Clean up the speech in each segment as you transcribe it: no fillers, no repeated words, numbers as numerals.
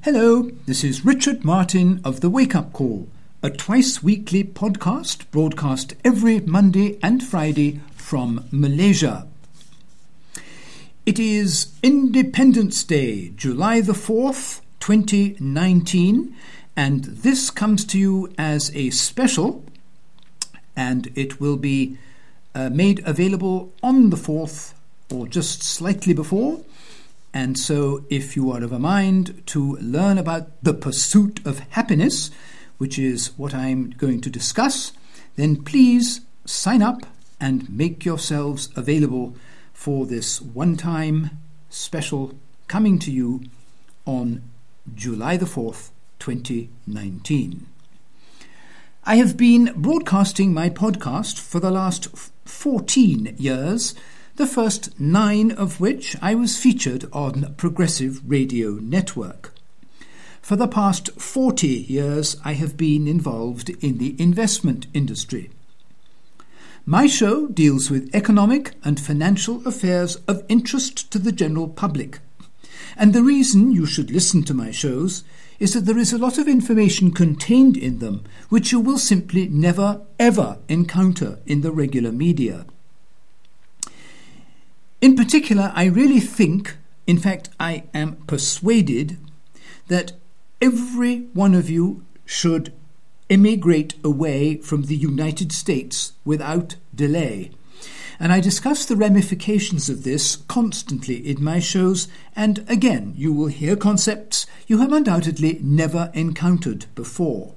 Hello, this is Richard Martin of The Wake Up Call, a twice-weekly podcast broadcast every Monday and Friday from Malaysia. It is Independence Day, July the 4th, 2019, and this comes to you as a special, and it will be made available on the 4th or just slightly before. And so if you are of a mind to learn about the pursuit of happiness, which is what I'm going to discuss, then please sign up and make yourselves available for this one-time special coming to you on July the 4th, 2019. I have been broadcasting my podcast for the last 14 years, the first 9 of which I was featured on Progressive Radio Network. For the past 40 years, I have been involved in the investment industry. My show deals with economic and financial affairs of interest to the general public. And the reason you should listen to my shows is that there is a lot of information contained in them which you will simply never, ever encounter in the regular media. In particular, I really think, in fact, I am persuaded that every one of you should emigrate away from the United States without delay. And I discuss the ramifications of this constantly in my shows, and again, you will hear concepts you have undoubtedly never encountered before.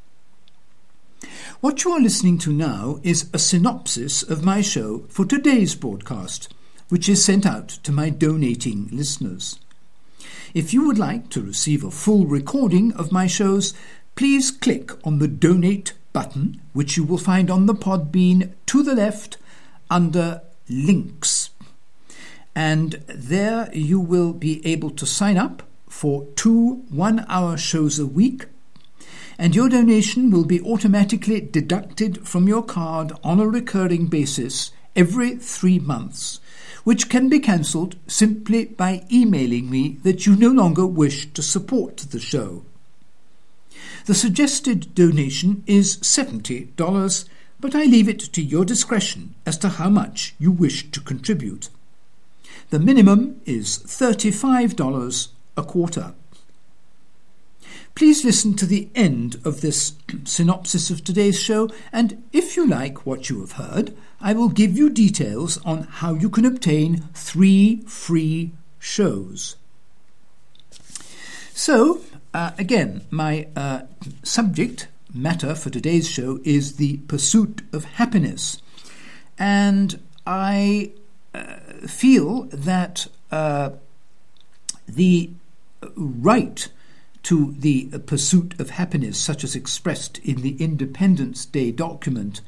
What you are listening to now is a synopsis of my show for today's broadcast, which is sent out to my donating listeners. If you would like to receive a full recording of my shows, please click on the Donate button, which you will find on the Podbean to the left under Links. And there you will be able to sign up for 2 one-hour shows a week, and your donation will be automatically deducted from your card on a recurring basis every 3 months, which can be cancelled simply by emailing me that you no longer wish to support the show. The suggested donation is $70, but I leave it to your discretion as to how much you wish to contribute. The minimum is $35 a quarter. Please listen to the end of this synopsis of today's show, and if you like what you have heard, I will give you details on how you can obtain 3 free shows. So, again, my subject matter for today's show is the pursuit of happiness. And I feel that the right to the pursuit of happiness, such as expressed in the Independence Day document,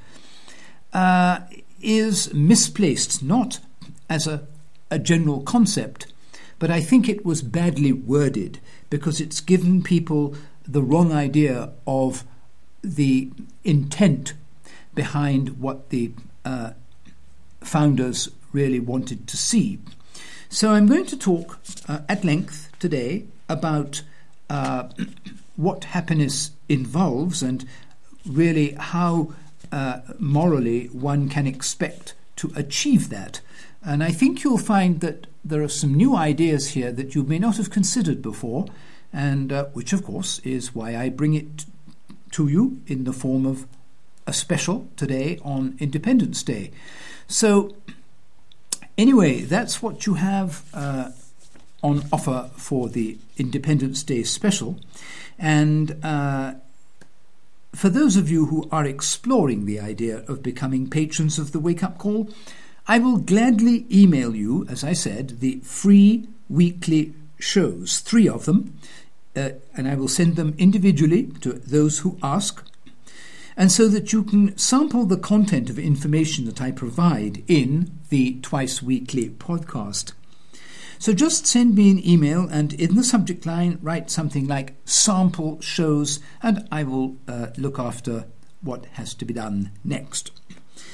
is misplaced, not as a general concept, but I think it was badly worded because it's given people the wrong idea of the intent behind what the founders really wanted to see. So I'm going to talk at length today about what happiness involves and really how morally one can expect to achieve that. And I think you'll find that there are some new ideas here that you may not have considered before, and which of course is why I bring it to you in the form of a special today on Independence Day. So anyway, that's what you have on offer for the Independence Day special. And for those of you who are exploring the idea of becoming patrons of the Wake Up Call, I will gladly email you, as I said, the free weekly shows, 3 of them, and I will send them individually to those who ask, and so that you can sample the content of information that I provide in the twice-weekly podcast. So just send me an email and in the subject line write something like sample shows, and I will look after what has to be done next.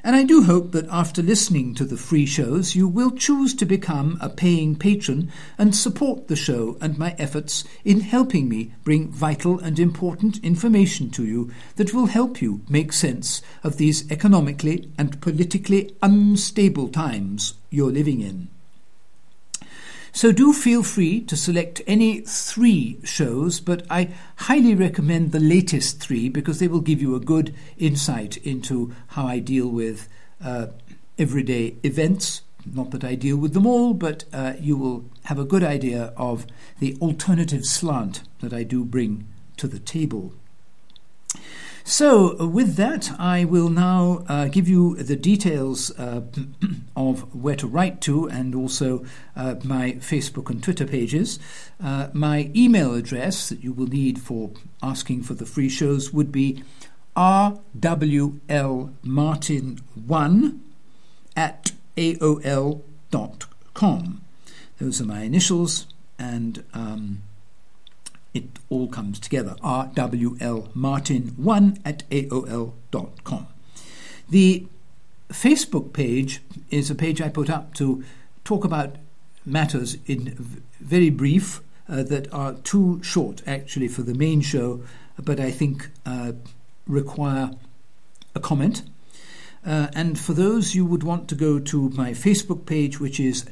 And I do hope that after listening to the free shows, you will choose to become a paying patron and support the show and my efforts in helping me bring vital and important information to you that will help you make sense of these economically and politically unstable times you're living in. So do feel free to select any 3 shows, but I highly recommend the latest 3 because they will give you a good insight into how I deal with everyday events. Not that I deal with them all, but you will have a good idea of the alternative slant that I do bring to the table. So with that, I will now give you the details of where to write to and also my Facebook and Twitter pages. My email address that you will need for asking for the free shows would be rwlmartin1@aol.com. Those are my initials, and it all comes together, rwlmartin1@aol.com. The Facebook page is a page I put up to talk about matters in very brief that are too short, actually, for the main show, but I think require a comment. And for those, you would want to go to my Facebook page, which is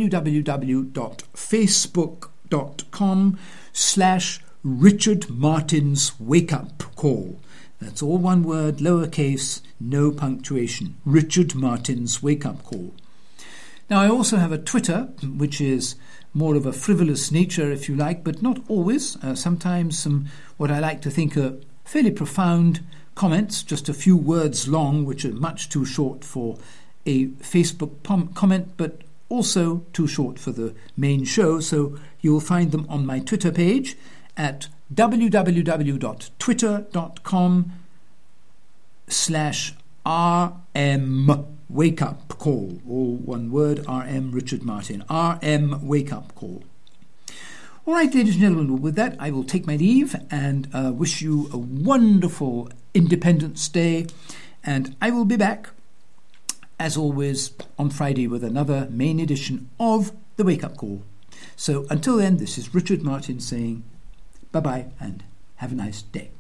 www.facebook.com/Richard Martin's Wake Up Call. That's all one word, lowercase, no punctuation. Richard Martin's Wake Up Call. Now, I also have a Twitter, which is more of a frivolous nature, if you like, but not always. Sometimes some what I like to think are fairly profound comments, just a few words long, which are much too short for a Facebook comment, but also too short for the main show. So you will find them on my Twitter page at www.twitter.com/RM Wake Up Call. All one word, RM Richard Martin. RM Wake Up Call. All right, ladies and gentlemen, with that, I will take my leave and wish you a wonderful Independence Day. And I will be back, as always, on Friday with another main edition of The Wake Up Call. So until then, this is Richard Martin saying bye-bye and have a nice day.